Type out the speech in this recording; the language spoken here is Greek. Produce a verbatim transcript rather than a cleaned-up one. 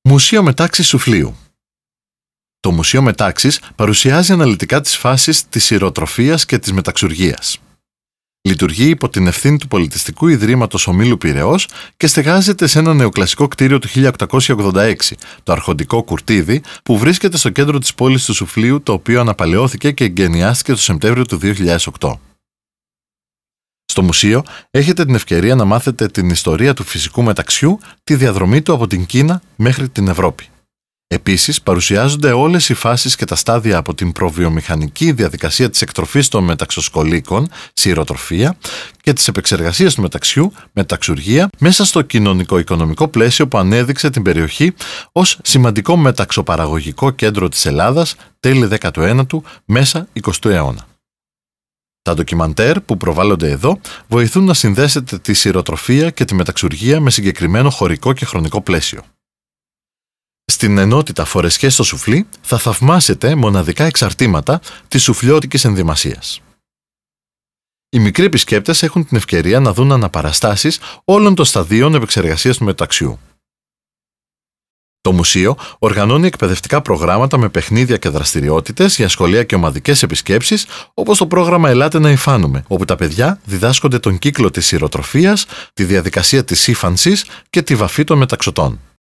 Μουσείο Μετάξης Σουφλίου. Το Μουσείο Μετάξης παρουσιάζει αναλυτικά τις φάσεις της ηροτροφίας και της μεταξουργίας. Λειτουργεί υπό την ευθύνη του Πολιτιστικού Ιδρύματος Ομίλου Πειραιώς και στεγάζεται σε ένα νεοκλασικό κτίριο του χίλια οκτακόσια ογδόντα έξι, το Αρχοντικό Κουρτίδι, που βρίσκεται στο κέντρο της πόλης του Σουφλίου, το οποίο αναπαλαιώθηκε και εγκαινιάστηκε το Σεπτέμβριο του δύο χιλιάδες οκτώ. Στο μουσείο έχετε την ευκαιρία να μάθετε την ιστορία του φυσικού μεταξιού, τη διαδρομή του από την Κίνα μέχρι την Ευρώπη. Επίσης, παρουσιάζονται όλες οι φάσεις και τα στάδια από την προβιομηχανική διαδικασία της εκτροφής των μεταξοσκολίκων, σιροτροφία, και της επεξεργασίας του μεταξιού, μεταξουργία, μέσα στο κοινωνικο-οικονομικό πλαίσιο που ανέδειξε την περιοχή ως σημαντικό μεταξοπαραγωγικό κέντρο της Ελλάδας τέλη δέκατου ένατου, μέσα εικοστού αιώνα. Τα ντοκιμαντέρ που προβάλλονται εδώ βοηθούν να συνδέσετε τη σιροτροφία και τη μεταξουργία με συγκεκριμένο χωρικό και χρονικό πλαίσιο. Στην ενότητα Φορεσιέ στο Σουφλί θα θαυμάσετε μοναδικά εξαρτήματα της σουφλιώτικης ενδυμασίας. Οι μικροί επισκέπτες έχουν την ευκαιρία να δουν αναπαραστάσεις όλων των σταδίων επεξεργασίας του μεταξιού. Το μουσείο οργανώνει εκπαιδευτικά προγράμματα με παιχνίδια και δραστηριότητες για σχολεία και ομαδικές επισκέψεις, όπως το πρόγραμμα Ελάτε να υφάνουμε, όπου τα παιδιά διδάσκονται τον κύκλο της σιροτροφίας, τη διαδικασία της ύφανσης και τη βαφή των μεταξωτών.